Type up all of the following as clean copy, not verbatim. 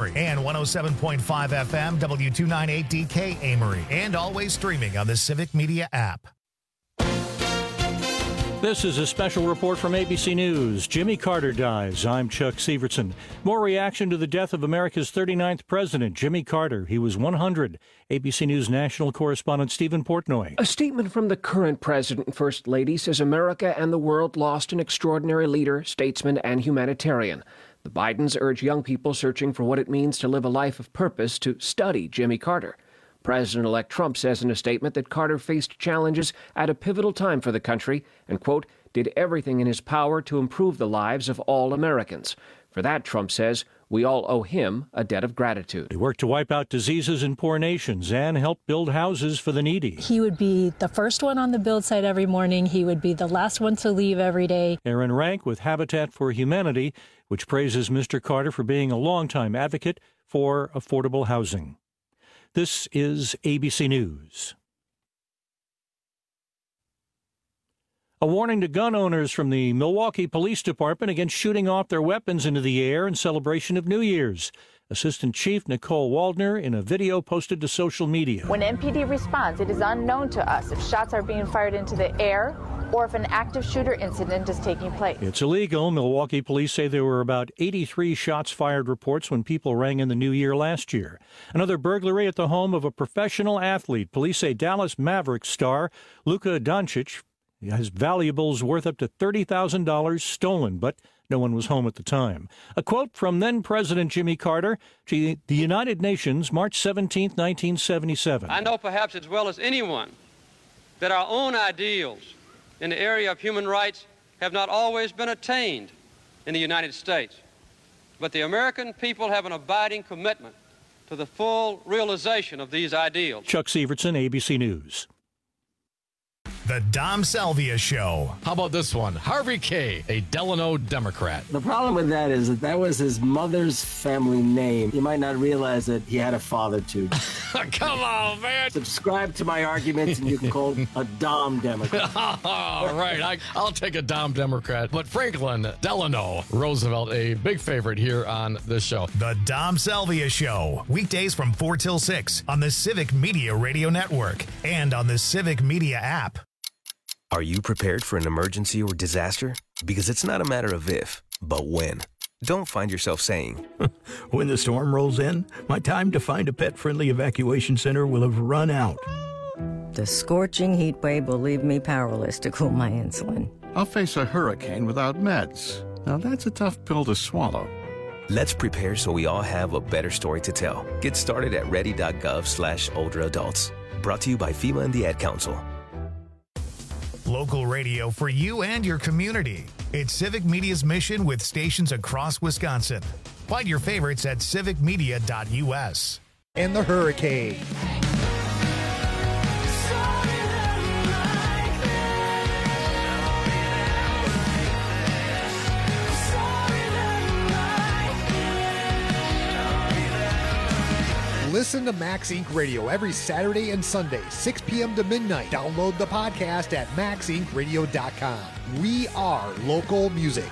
Amory, and 107.5 FM W298DK Amory, and always streaming on the Civic Media app. This is a special report from ABC News. Jimmy Carter dies. I'm Chuck Severson. More reaction to the death of America's 39th president, Jimmy Carter. He was 100. ABC News national correspondent Stephen Portnoy. A statement from the current president and first lady says America and the world lost an extraordinary leader, statesman, and humanitarian. The Bidens urge young people searching for what it means to live a life of purpose to study Jimmy Carter. President-elect Trump says in a statement that Carter faced challenges at a pivotal time for the country and, quote, did everything in his power to improve the lives of all Americans. For that, Trump says, we all owe him a debt of gratitude. He worked to wipe out diseases in poor nations and help build houses for the needy. He would be the first one on the build site every morning. He would be the last one to leave every day. Aaron Rank with Habitat for Humanity, which praises Mr. Carter for being a longtime advocate for affordable housing. This is ABC News. A warning to gun owners from the Milwaukee Police Department against shooting off their weapons into the air in celebration of New Year's. Assistant Chief Nicole Waldner in a video posted to social media. When MPD responds, it is unknown to us if shots are being fired into the air or if an active shooter incident is taking place. It's illegal. Milwaukee police say there were about 83 shots fired reports when people rang in the new year last year. Another burglary at the home of a professional athlete. Police say Dallas Mavericks star Luka Doncic has valuables worth up to $30,000 stolen, but no one was home at the time. A quote from then-President Jimmy Carter to the United Nations, March 17, 1977. I know perhaps as well as anyone that our own ideals in the area of human rights have not always been attained in the United States. But the American people have an abiding commitment to the full realization of these ideals. Chuck Severson, ABC News. The Dom Salvia Show. How about this one? Harvey K., a Delano Democrat. The problem with that is that was his mother's family name. You might not realize that he had a father, too. Come on, man. Subscribe to my arguments, and you can call him a Dom Democrat. All right, I'll take a Dom Democrat. But Franklin Delano Roosevelt, a big favorite here on this show. The Dom Salvia Show. Weekdays from 4 till 6 on the Civic Media Radio Network and on the Civic Media app. Are you prepared for an emergency or disaster? Because it's not a matter of if, but when. Don't find yourself saying, when the storm rolls in, my time to find a pet-friendly evacuation center will have run out. The scorching heat wave will leave me powerless to cool my insulin. I'll face a hurricane without meds. Now that's a tough pill to swallow. Let's prepare so we all have a better story to tell. Get started at ready.gov/older adults. Brought to you by FEMA and the Ad Council. Local radio for you and your community. It's Civic Media's mission with stations across Wisconsin. Find your favorites at civicmedia.us. And the hurricane. Listen to Max Inc. Radio every Saturday and Sunday, 6 p.m. to midnight. Download the podcast at maxincradio.com. We are local music.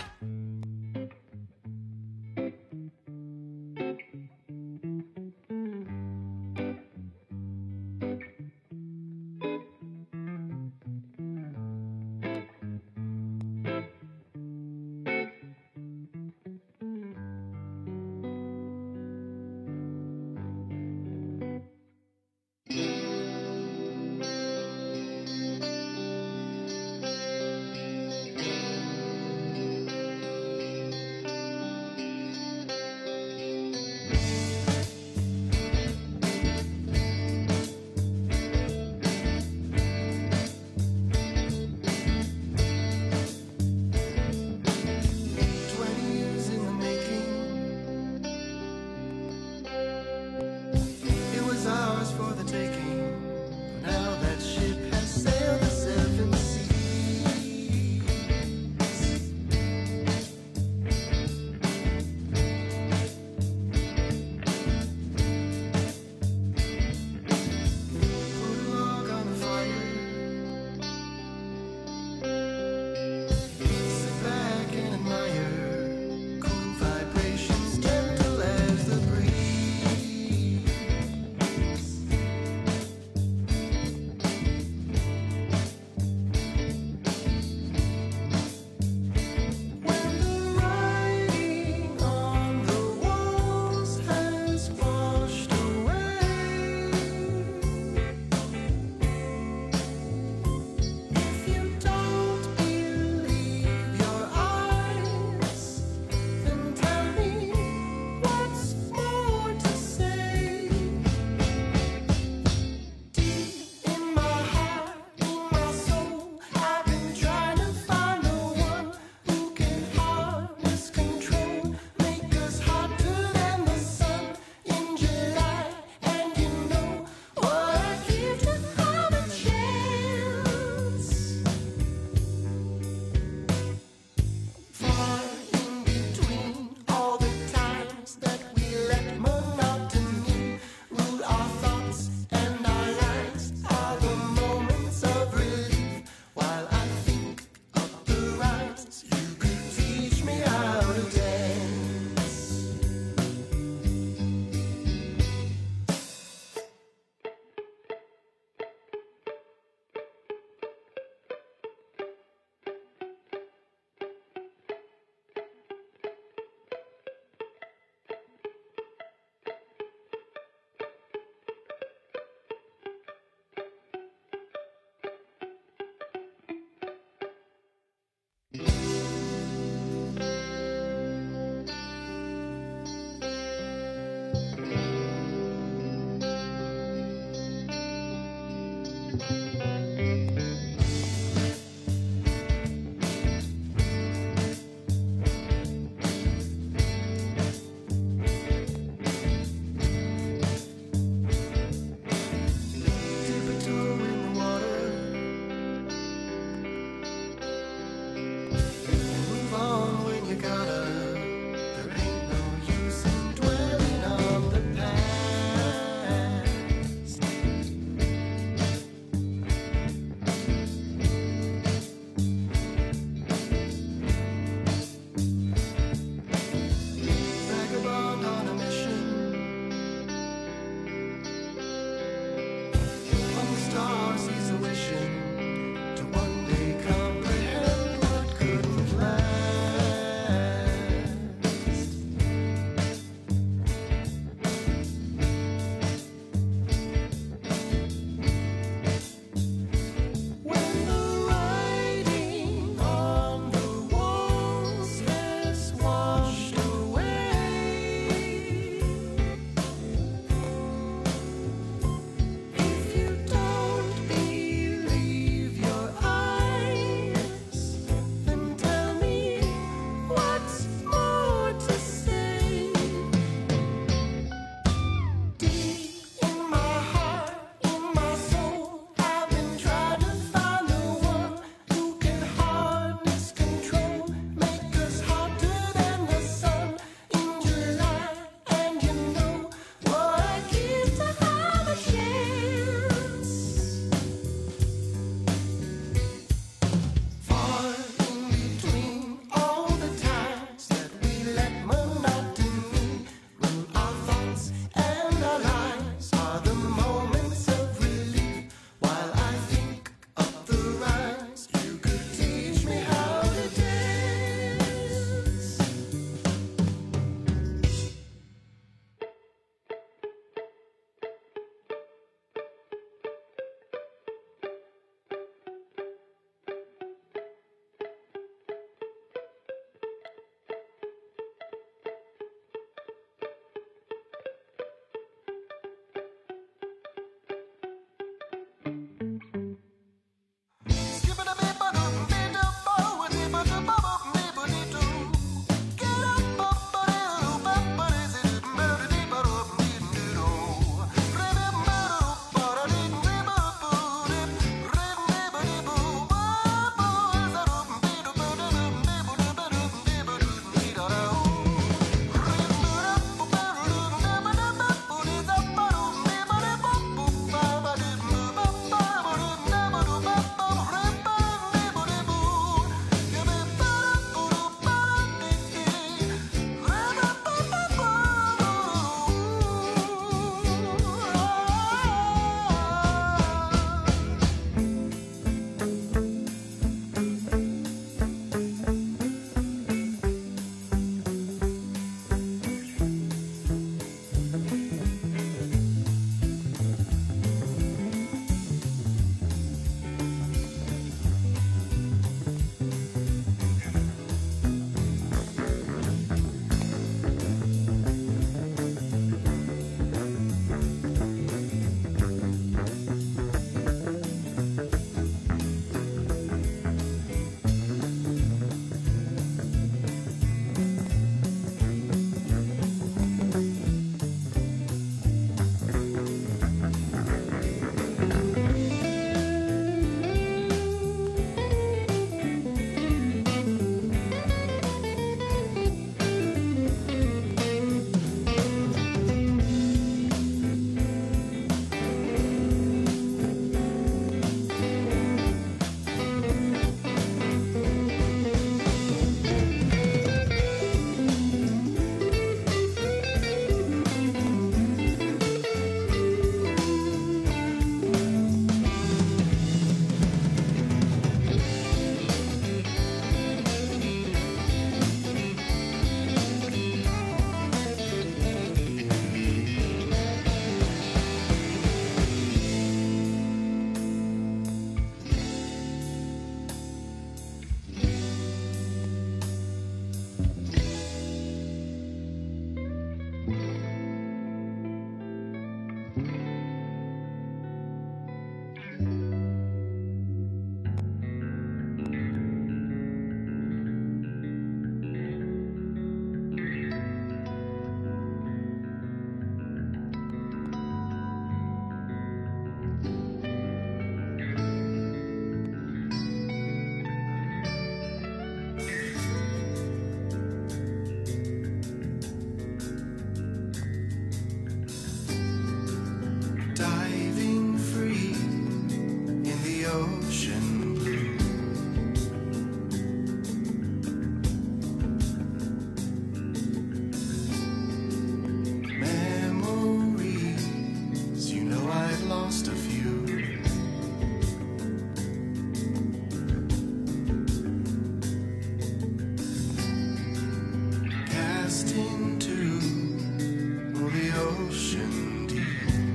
ocean deep.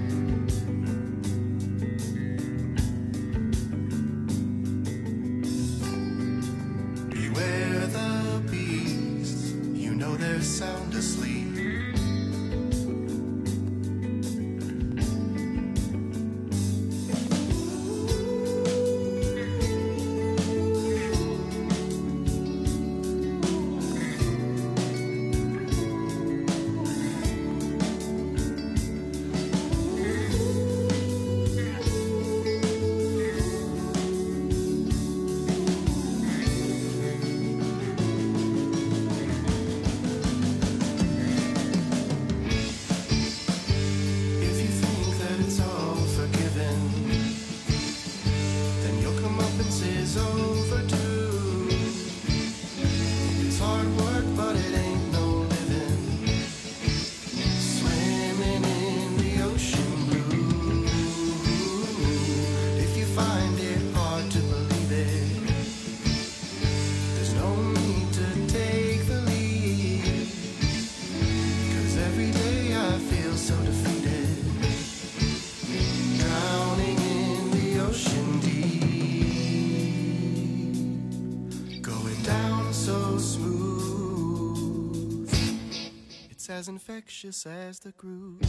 Beware the beast, you know they're sound asleep. As infectious as the groove.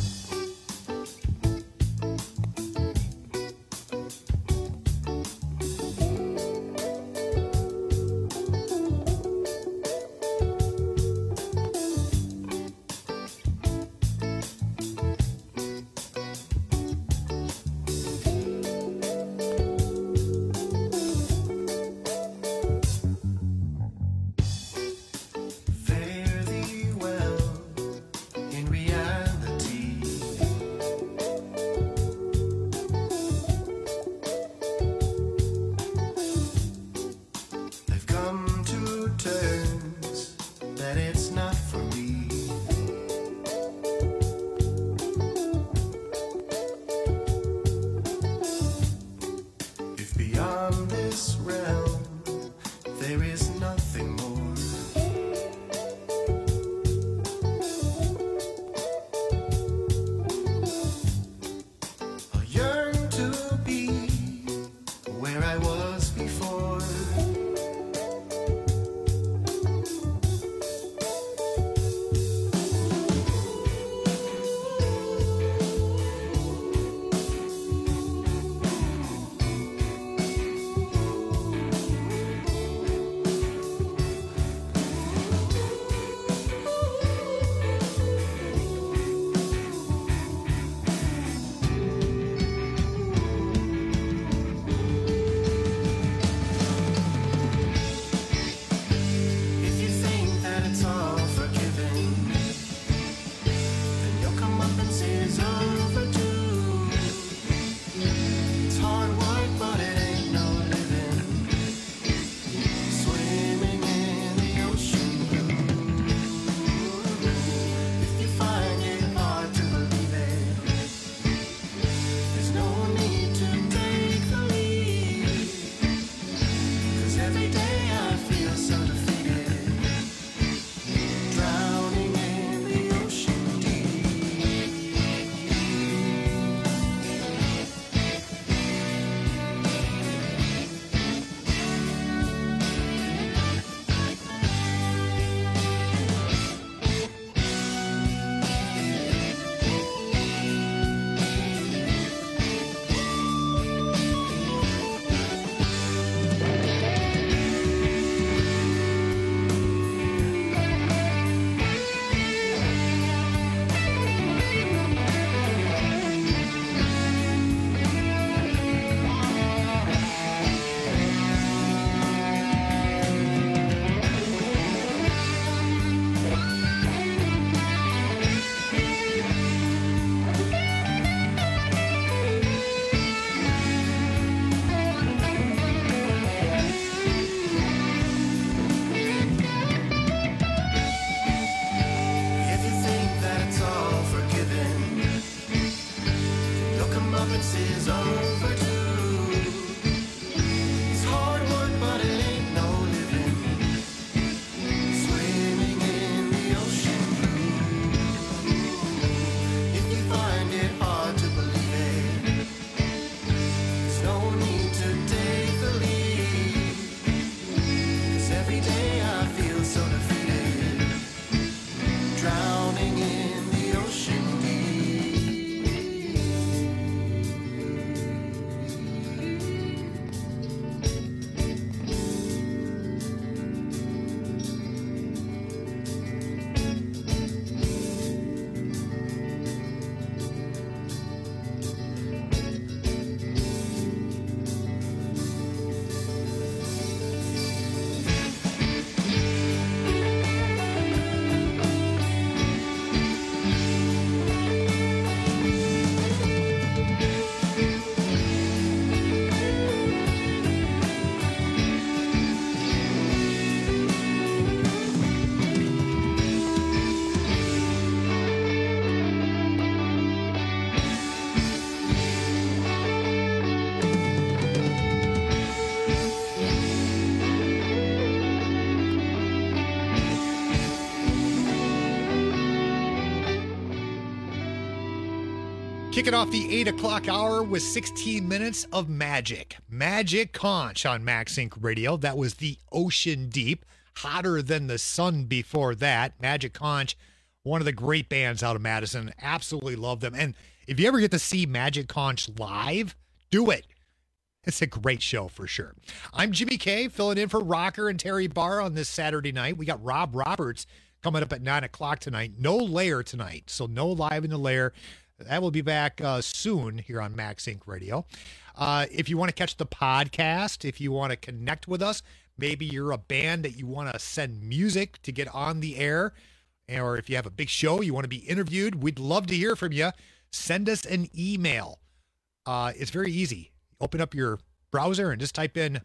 Kicking off the 8 o'clock hour with 16 minutes of Magic. Magic Conch on Max Inc. Radio. That was The Ocean Deep. Hotter Than the Sun before that. Magic Conch, one of the great bands out of Madison. Absolutely love them. And if you ever get to see Magic Conch live, do it. It's a great show for sure. I'm Jimmy K, filling in for Rocker and Terry Barr on this Saturday night. We got Rob Roberts coming up at 9 o'clock tonight. No Lair tonight, so no Live in the Lair. That will be back soon here on Max Inc. Radio. If you want to catch the podcast, if you want to connect with us, maybe you're a band that you want to send music to get on the air, or if you have a big show, you want to be interviewed, we'd love to hear from you. Send us an email. It's very easy. Open up your browser and just type in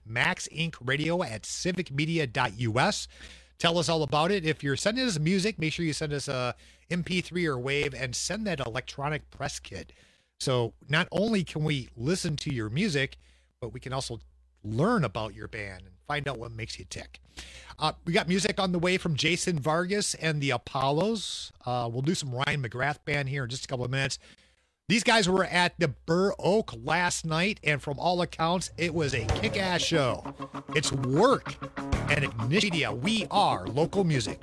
maxincradio@civicmedia.us. Tell us all about it. If you're sending us music, make sure you send us a MP3 or WAV and send that electronic press kit. So not only can we listen to your music, but we can also learn about your band and find out what makes you tick. We got music on the way from Jason Vargas and the Apollos. We'll do some Ryan McGrath band here in just a couple of minutes. These guys were at the Burr Oak last night, and from all accounts, it was a kick-ass show. It's Work and Ignition Media. We are local music.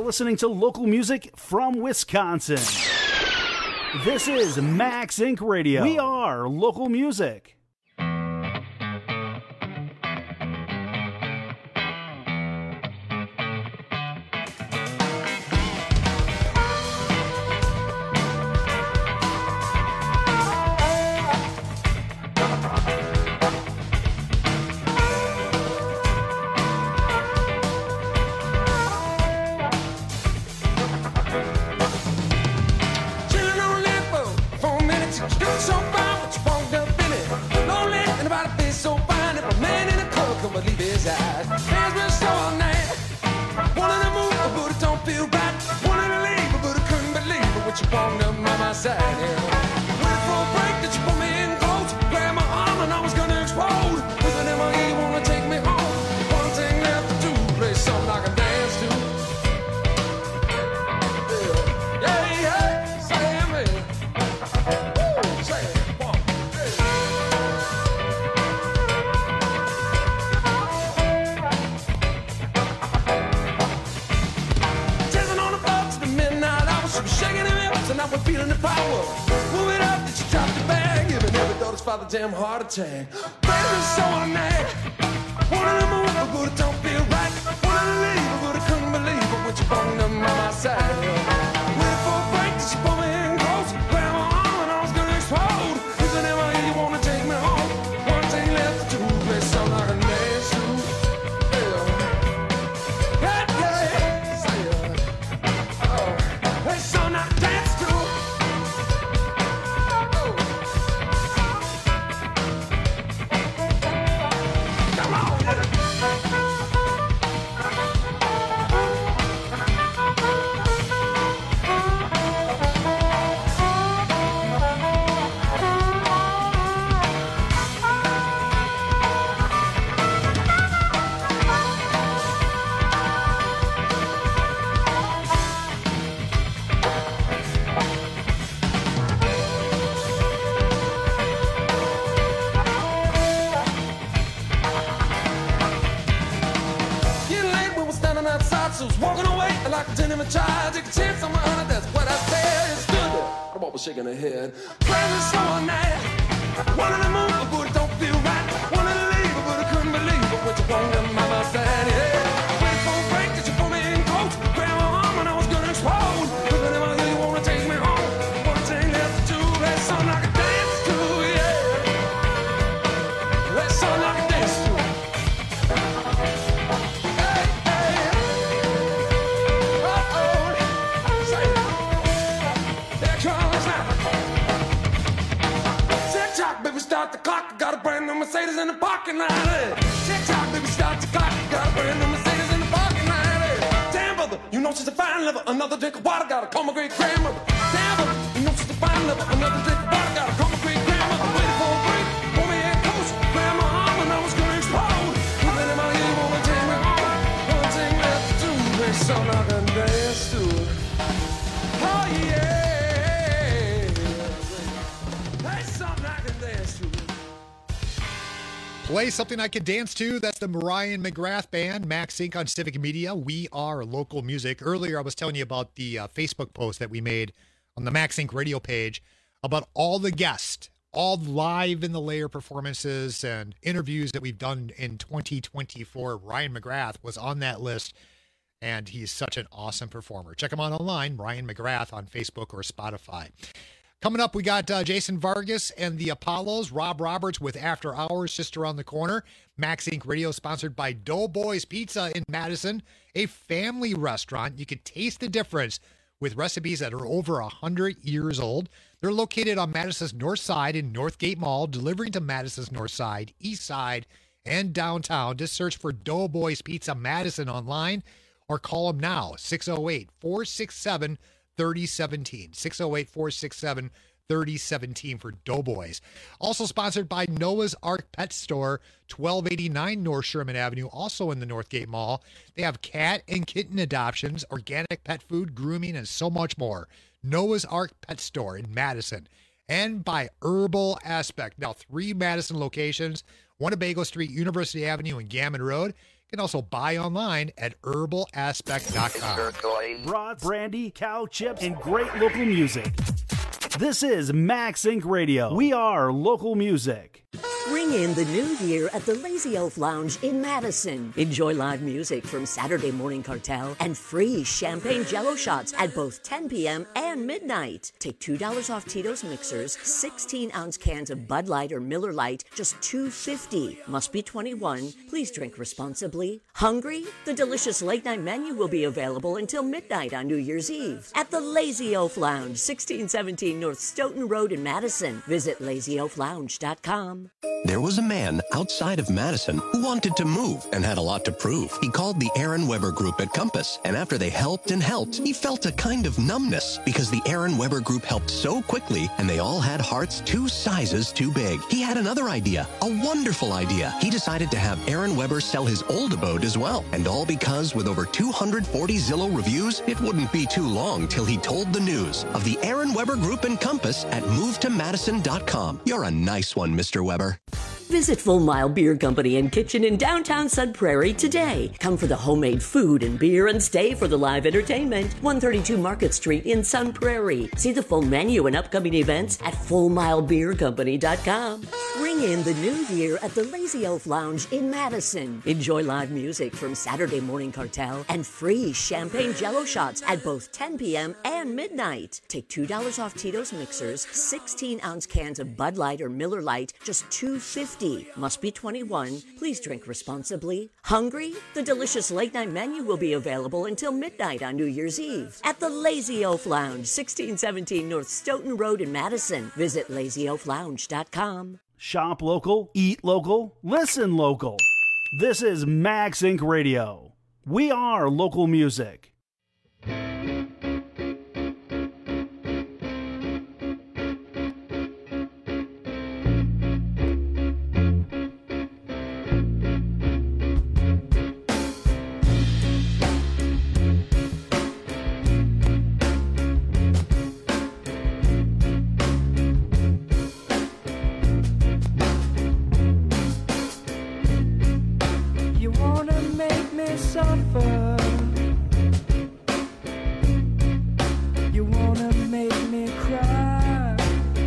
listening to local music from Wisconsin. This is Max Inc. Radio. We are local music. Damn heart attack. Baby, so I'm mad. Wanted to move, but it don't feel right. Wanted to leave, but I couldn't believe it when you brought them by my side. Waited for a break, that you pull me in close. Grab my arm and I was gonna explode. If I never hear you wanna take me home, one thing left to do, play something like a dance to. Yeah, yeah, say oh, play something like a dance to. Take a chance on my honor, that's what I said. Stood there, the ball was shaking her head. Crazy so night. Wanted to move, but it don't feel right. Wanted to leave, but I couldn't believe it. What you want them by my side, yeah. Waited for a break, that you pull me in close. Grab my arm and I was gonna explode. But whenever you wanna take me home, one thing left to do, that song like a dance to, yeah. That song like a dance to. Start the clock, got a brand new Mercedes in the parking lot. Tick-tock, baby, start the clock, got a brand new Mercedes in the parking lot. Damn, brother, you know she's a fine lover. Another drink of water, gotta call my great grandmother. Damn, brother, you know she's a fine lover. Another drink of water, gotta call my great grandmother. Waiting for a break, pull me in close, grab my arm and I was gonna explode. But then in my ear, wanna take me home. One thing left to do, make some I can dance to. Oh yeah. Play something I can dance to. That's the Mariah McGrath Band, Max Inc. on Civic Media. We are local music. Earlier, I was telling you about the Facebook post that we made on the Max Inc. radio page about all the guests, all live in the layer performances and interviews that we've done in 2024. Ryan McGrath was on that list, and he's such an awesome performer. Check him out online, Ryan McGrath on Facebook or Spotify. Coming up, we got Jason Vargas and the Apollos. Rob Roberts with After Hours just around the corner. Max Inc. Radio sponsored by Doughboys Pizza in Madison, a family restaurant. You can taste the difference with recipes that are over 100 years old. They're located on Madison's North Side in Northgate Mall, delivering to Madison's North Side, East Side, and downtown. Just search for Doughboys Pizza Madison online or call them now, 608-467-3017. 608-467-3017 for Doughboys. Also sponsored by Noah's Ark Pet Store, 1289 North Sherman Avenue, also in the Northgate Mall. They have cat and kitten adoptions, organic pet food, grooming, and so much more. Noah's Ark Pet Store in Madison. And by Herbal Aspect. Now, 3 Madison locations, one at Bagel Street, University Avenue, and Gammon Road. You can also buy online at herbalaspect.com. Brats, brandy, cow chips, and great local music. This is Max Inc. Radio. We are local music. Ring in the new year at the Lazy Elf Lounge in Madison. Enjoy live music from Saturday Morning Cartel and free champagne jello shots at both 10 p.m. and midnight. Take $2 off Tito's mixers, 16-ounce cans of Bud Light or Miller Lite, just $2.50. Must be 21. Please drink responsibly. Hungry? The delicious late-night menu will be available until midnight on New Year's Eve at the Lazy Elf Lounge, 1617 North Stoughton Road in Madison. Visit LazyElfLounge.com. There was a man outside of Madison who wanted to move and had a lot to prove. He called the Aaron Weber Group at Compass, and after they helped and helped, he felt a kind of numbness because the Aaron Weber Group helped so quickly, and they all had hearts 2 sizes too big. He had another idea, a wonderful idea. He decided to have Aaron Weber sell his old abode as well, and all because with over 240 Zillow reviews, it wouldn't be too long till he told the news of the Aaron Weber Group and Compass at MoveToMadison.com. You're a nice one, Mr. Weber. Visit Full Mile Beer Company and Kitchen in downtown Sun Prairie today. Come for the homemade food and beer and stay for the live entertainment. 132 Market Street in Sun Prairie. See the full menu and upcoming events at FullMileBeerCompany.com. Ring in the new year at the Lazy Elf Lounge in Madison. Enjoy live music from Saturday Morning Cartel and free champagne jello shots at both 10 p.m. and midnight. Take $2 off Tito's mixers, 16-ounce cans of Bud Light or Miller Lite, just $2.50. Must be 21. Please drink responsibly. Hungry? The delicious late-night menu will be available until midnight on New Year's Eve at the Lazy Elf Lounge, 1617 North Stoughton Road in Madison. Visit LazyElfLounge.com. Shop local, eat local, listen local. This is Max Inc. Radio. We are local music. Suffer. You wanna make me cry.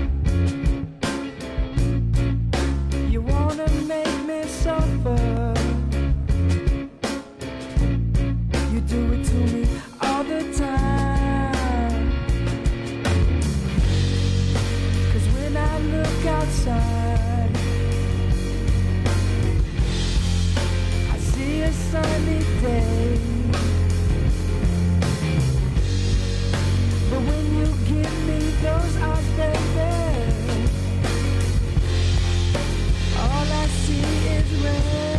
You wanna make me suffer. You do it to me all the time. 'Cause when I look outside, I see a sunny day. But when you give me those eyes, baby, all I see is rain.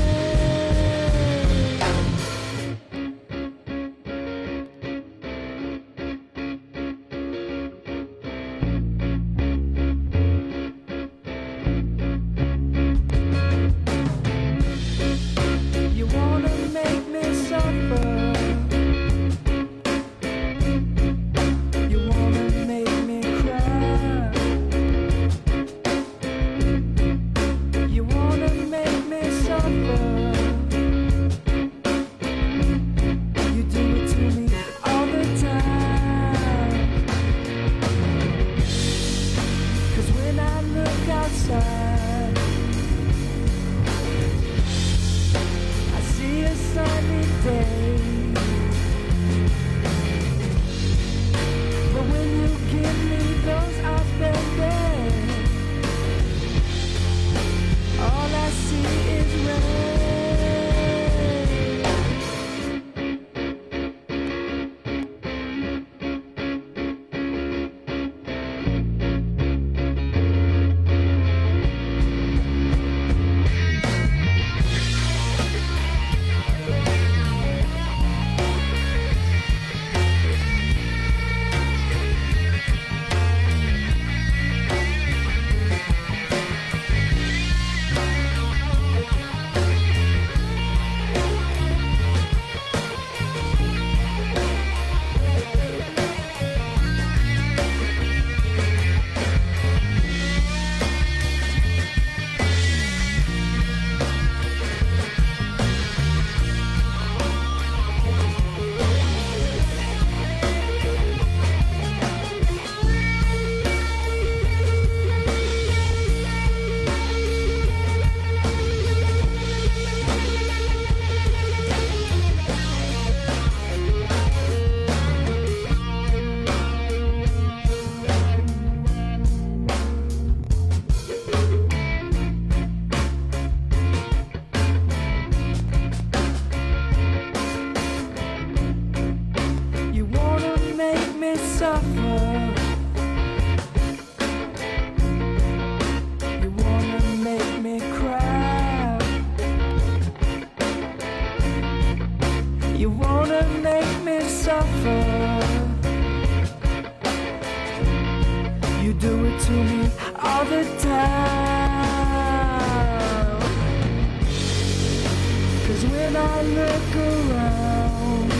look around,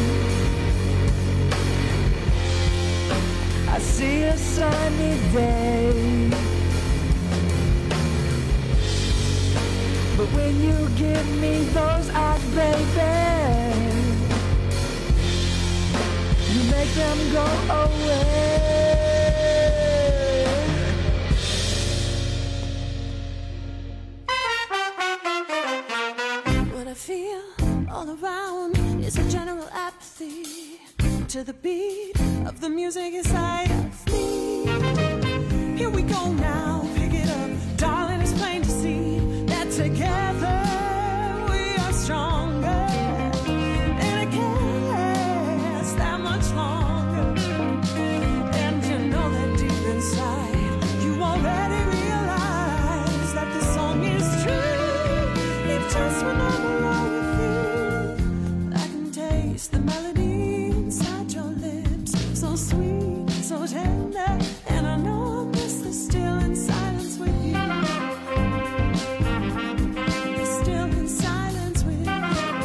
I see a sunny day. But when you give me those eyes, baby, you make them go away. What I feel all around is a general apathy to the beat of the music inside of me. Here we go now, pick it up, darling, it's plain to see that together we are stronger, and it can't last that much longer. And you know that deep inside, you already realize that this song is true. If just when I'm alone with you, I can taste the melody inside your lips, so sweet, so tender, and I know I'll miss the still in silence with you. Still in silence with you.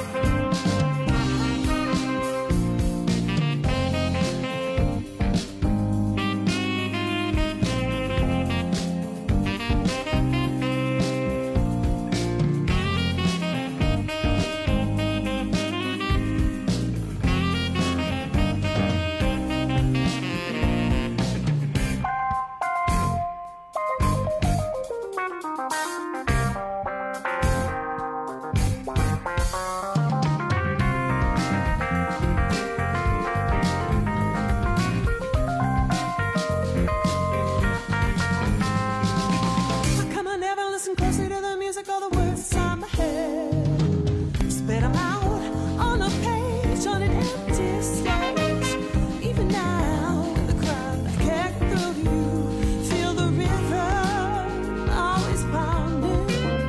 Come on, never listen closely to the music or the words inside my head. Spit them out on a page on an empty stage. Even now, with the crowd, I can't get through to you. Feel the rhythm always pounding,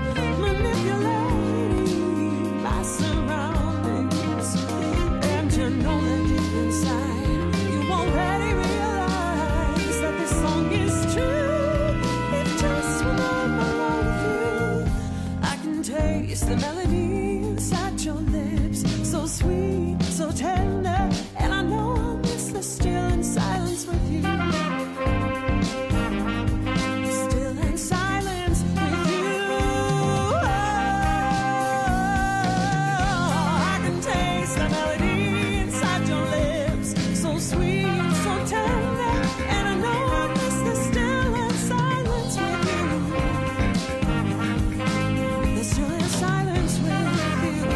manipulating my surroundings. And you know that deep inside, you already realize that this song is true. If just when I'm alone with you, I can taste the melody inside your lips, so sweet, so tender, and I know I'll miss the still in silence with you. Still in silence with you. I can taste the melody inside your lips, so sweet, so tender, and I know I'll miss the still in silence with you. The still in silence with you.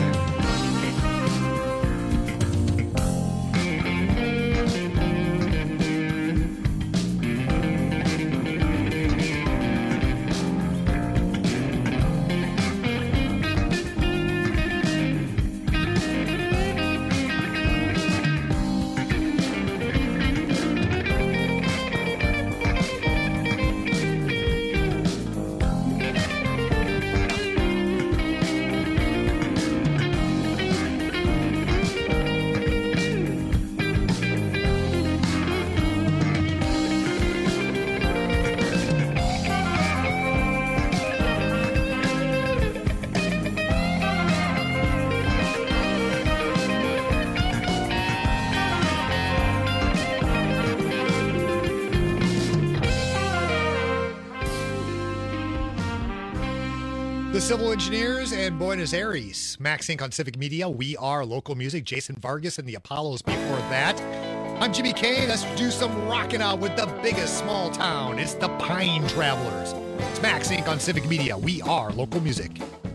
The Civil Engineers and Buenos Aires. Max Inc. on Civic Media. We are local music. Jason Vargas and the Apollos before that. I'm Jimmy K. Let's do some rocking out with the biggest small town. It's the Pine Travelers. It's Max Inc. on Civic Media. We are local music.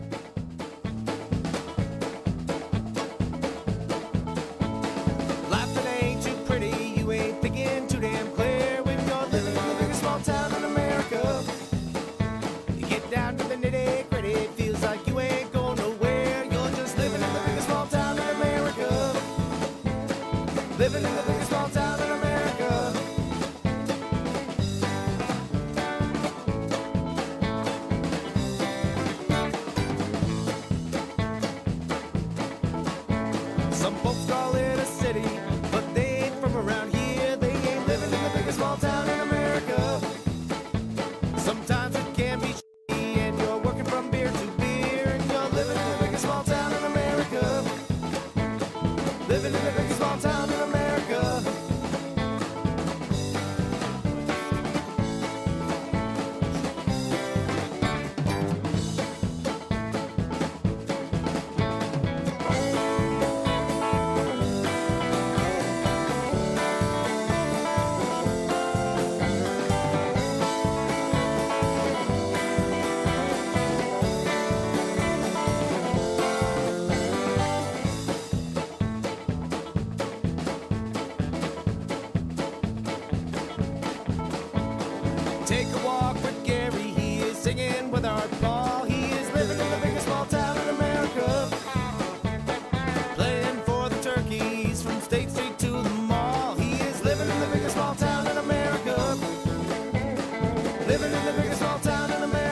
Life that ain't too pretty, you ain't thinking too damn clear when you're living in the biggest small town in America. You get down to the nitty gritty, it feels like you ain't going nowhere. You're just living in the biggest small town in America. Living in the biggest small town in America. Some folks call it a city, but they ain't from around here. They ain't living in the biggest small town in America. Sometimes it can be shitty, and you're working from beer to beer, and you're living in the biggest small town in America. playing with our ball. He is living in the biggest small town in America, playing for the turkeys from State Street to the mall. He is living in the biggest small town in America, living in the biggest small town in America.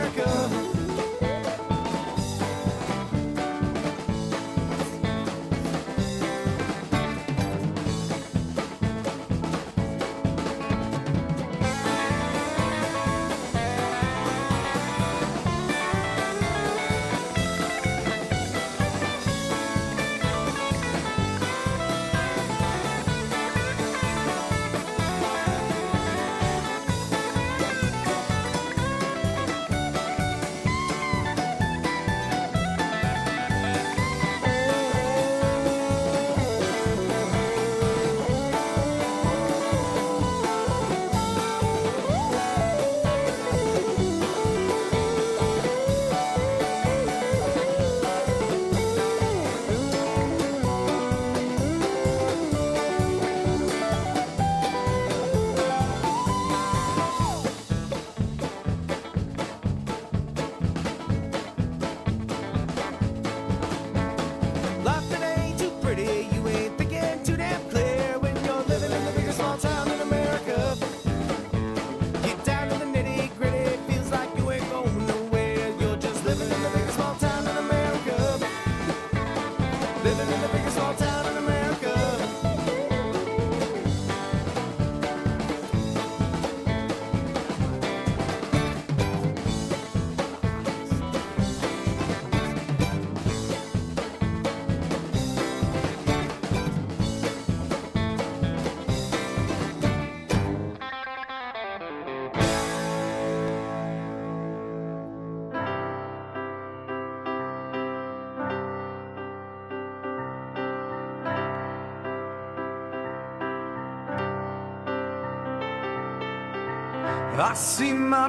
I see my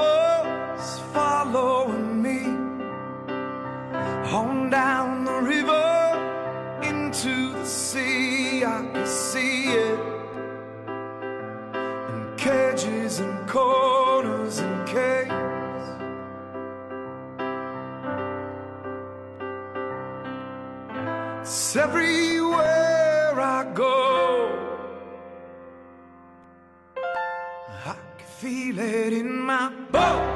troubles following me on down the river into the sea. I can see it in cages and corners and caves. It's everywhere I go. I can feel it in my bones.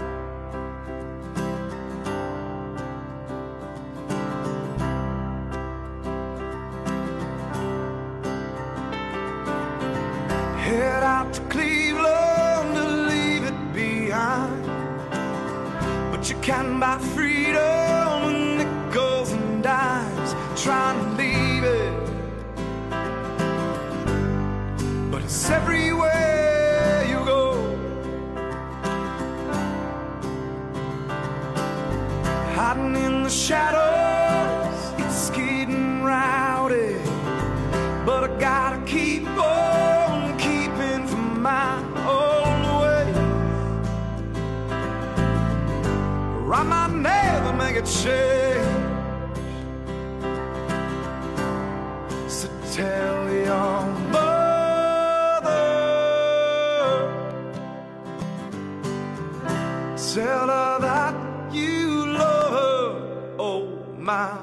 Head out to Cleveland to leave it behind, but you can buy freedom with nickels and dimes, trying to leave it, but it's everywhere you go. Hiding in the shadows, it's getting rowdy, but I gotta keep on keeping from my own way, or I might never make a change. So tell your mother, tell her that you love her. Oh, my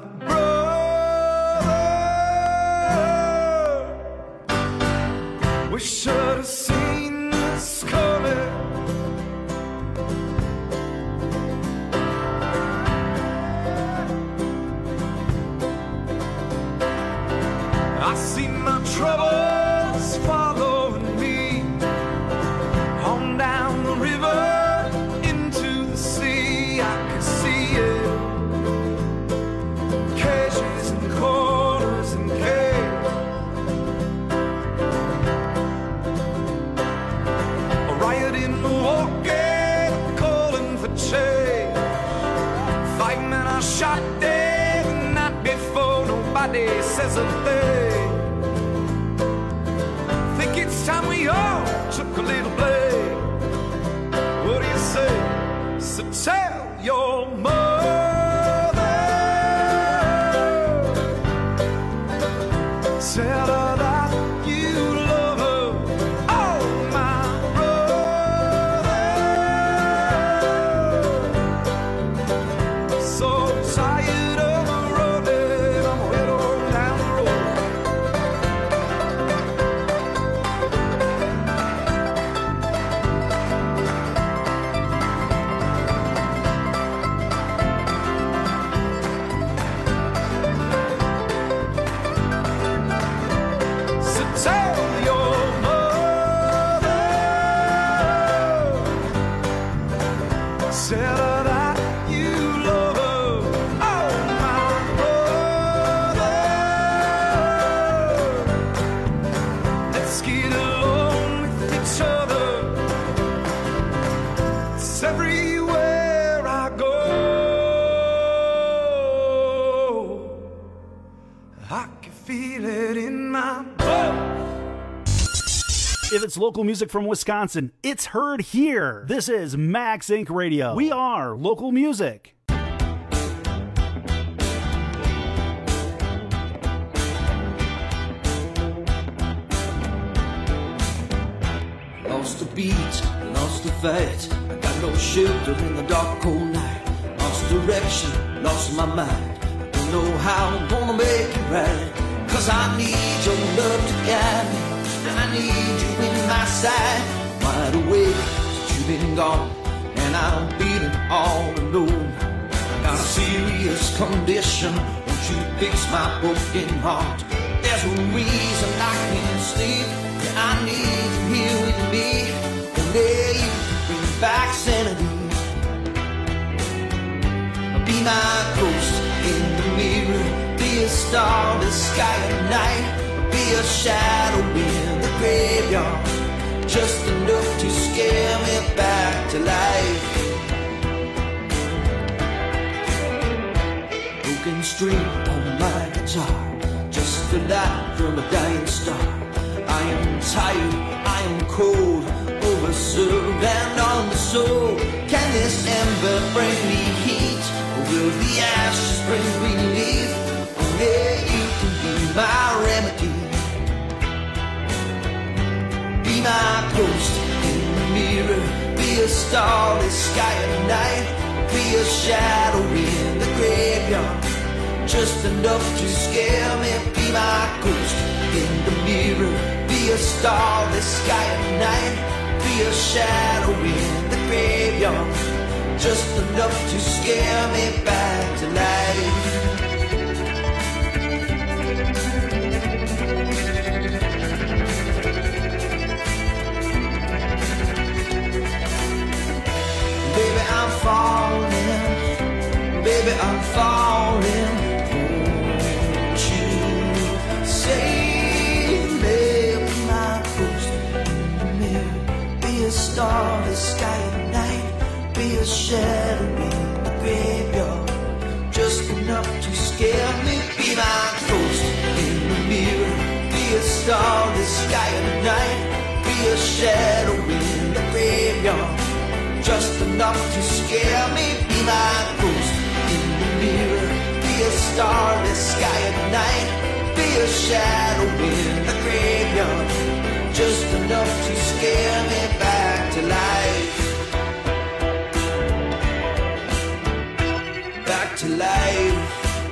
we should have seen this coming. I see my troubles following me on down the river into the sea. I can see it, cages and corners and caves. Riot in Milwaukee, calling for change. 5 men are shot dead the night before. Nobody says a thing. Think it's time we all took a little blame. What do you say? So tell your mother, tell her that you love her. Oh, my brother, Settle that you love. Oh, my brother. Let's get along with each other. It's everywhere I go. I can feel it in my blood. If it's local music from Wisconsin, it's heard here. This is Max Inc. Radio. We are local music. Lost the beat, lost the fight. I got no shelter in the dark, cold night. Lost direction, lost my mind. Don't know how I'm gonna make it right. 'Cause I need your love to guide me. I need you in my side. Wide awake since you've been gone, and I'm feeling all alone. I got a serious condition. Won't you fix my broken heart? There's a reason I can't sleep. Yeah, I need you here with me. Only you can bring back sanity. Be my ghost in the mirror. Be a star in the sky at night. Be a shadow in the graveyard. Just enough to scare me back to life. Broken string on my guitar. Just a light from a dying star. I am tired, I am cold, overserved and on the soul. Can this ember bring me heat? Or will the ashes bring relief? Only you can be my remedy. Be my ghost in the mirror. Be a star in the sky at night. Be a shadow in the graveyard. Just enough to scare me. Be my ghost in the mirror. Be a star in the sky at night. Be a shadow in the graveyard. Just enough to scare me back to life. Baby, I'm falling. Baby, I'm falling. Won't you save me? Be my ghost in the mirror. Be a star in the sky at night. Be a shadow in the graveyard. Just enough to scare me. Be my ghost in the mirror. Be a star in the sky at night. Be a shadow in the graveyard. Just enough to scare me. Be my ghost in the mirror. Be a star in the sky at night. Be a shadow in the graveyard. Just enough to scare me back to life. Back to life.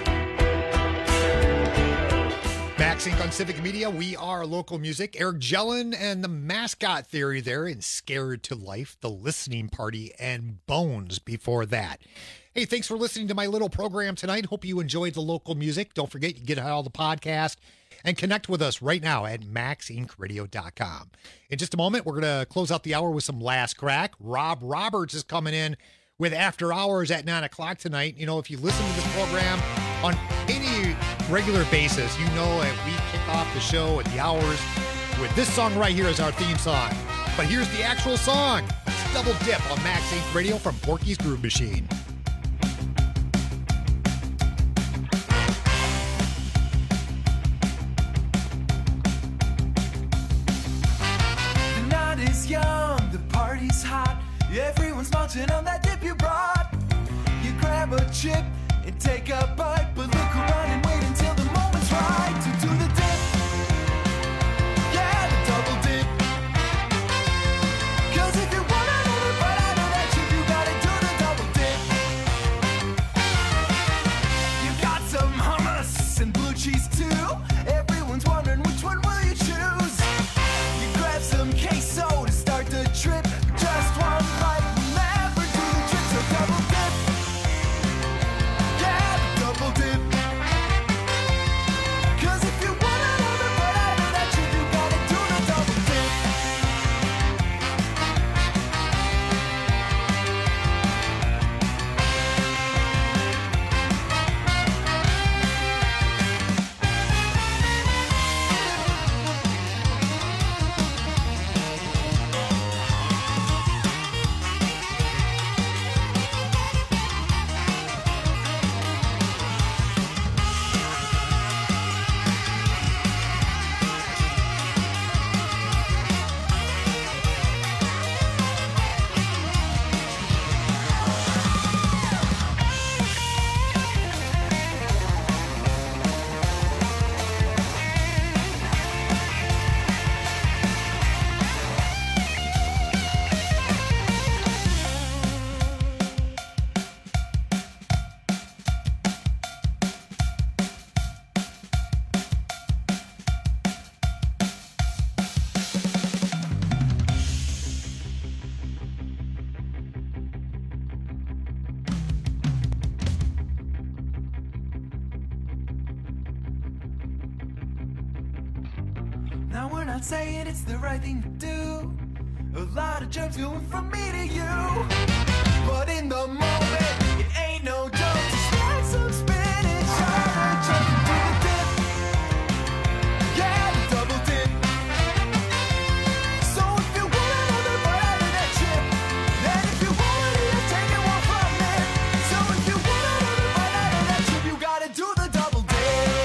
Max Inc. on Civic Media. We are local music. Eric Jellin and the Mascot Theory there in Scared to Life, The Listening Party, and Bones before that. Hey, thanks for listening to my little program tonight. Hope you enjoyed the local music. Don't forget, you get all the podcast and connect with us right now at maxincradio.com. In just a moment, we're going to close out the hour with some Last Crack. Rob Roberts is coming in with After Hours at 9 o'clock tonight. You know, if you listen to this program on any regular basis, you know that we kick off the show at the hours with this song right here as our theme song. But here's the actual song. Let's double dip on Max Inc. Radio from Porky's Groove Machine. The night is young, the party's hot. Everyone's munching on that dip you brought. You grab a chip and take a bite, but look around and wait until the moment's right to do the dip. Yeah, the double dip. 'Cause if you want another bite out of that chip, you gotta do the double dip. You got some hummus and blue cheese too. Everyone's wondering which one will you choose. You grab some queso to start the trip. Just one bite will never do the trick, so double dip. Now we're not saying it's the right thing to do. A lot of germs going from me to you. But in the moment, it ain't no joke to stack some spinach on a jump and do the dip. Yeah, the double dip. So if you want another bite out of that chip, then if you want it, you're taking one from me. So if you want another bite out of that chip, you gotta do the double dip.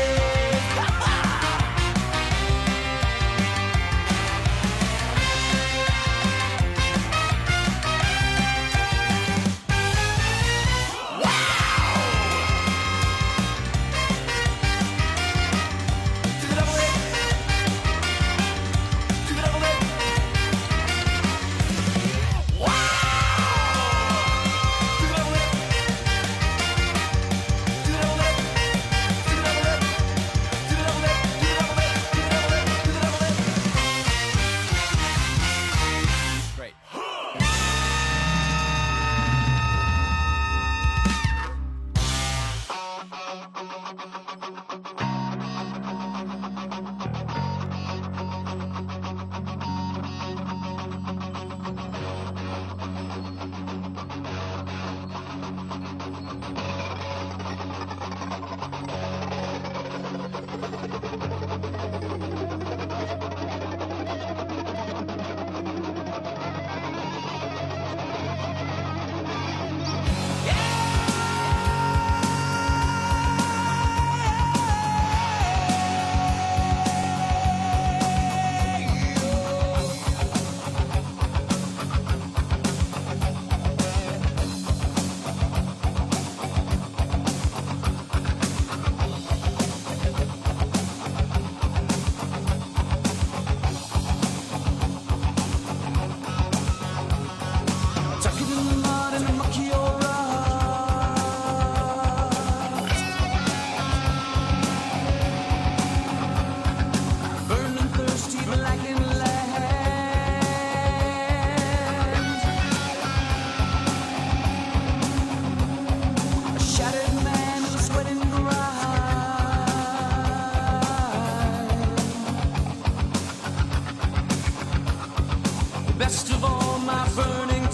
Best of all my burning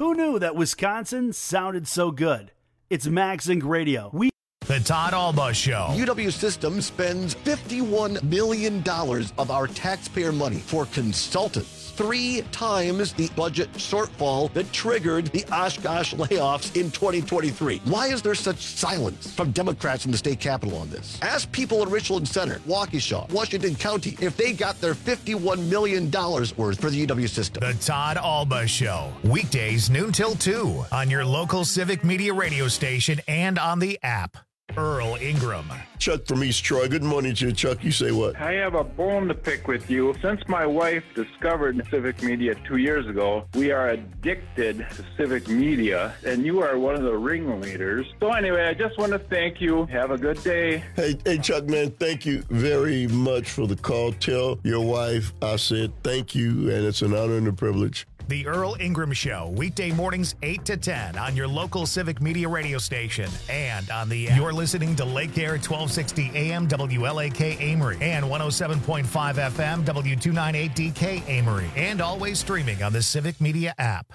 Who knew that Wisconsin sounded so good? It's Max Inc. Radio. The Todd Alba Show. UW System spends $51 million of our taxpayer money for consultants. 3 times the budget shortfall that triggered the Oshkosh layoffs in 2023. Why is there such silence from Democrats in the state capitol on this? Ask people in Richland Center, Waukesha, Washington County, if they got their $51 million worth for the UW System. The Todd Alba Show. Weekdays noon till 2 on your local Civic Media radio station and on the app. Earl Ingram. Chuck from East Troy. Good morning to you, Chuck. You say what? I have a bone to pick with you. Since my wife discovered Civic Media 2 years ago, we are addicted to Civic Media, and you are one of the ringleaders. So anyway, I just want to thank you. Have a good day. Hey, Chuck, man, thank you very much for the call. Tell your wife I said thank you, and it's an honor and a privilege. The Earl Ingram Show, weekday mornings 8 to 10 on your local Civic Media radio station and on the app. You're listening to Lake Air 1260 AM WLAK Amory and 107.5 FM W298DK Amory, and always streaming on the Civic Media app.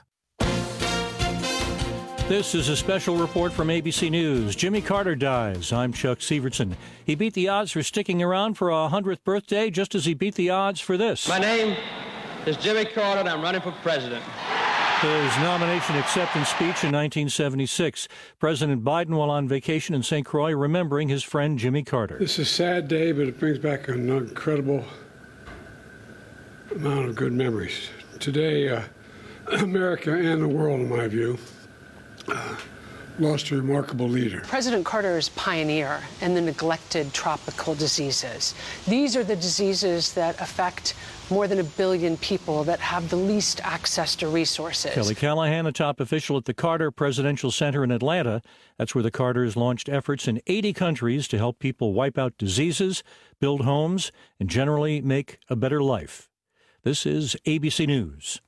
This is a special report from ABC News. Jimmy Carter dies. I'm Chuck Severson. He beat the odds for sticking around for a 100th birthday just as he beat the odds for this. My name is Jimmy Carter, and I'm running for president. His nomination acceptance speech in 1976. President Biden, while on vacation in St. Croix, remembering his friend Jimmy Carter. This is a sad day, but it brings back an incredible amount of good memories. Today, America and the world, in my view, lost a remarkable leader. President Carter is pioneer in the neglected tropical diseases. These are the diseases that affect more than 1 billion people that have the least access to resources. Kelly Callahan, a top official at the Carter Presidential Center in Atlanta. That's where the Carters launched efforts in 80 countries to help people wipe out diseases, build homes, and generally make a better life. This is ABC News.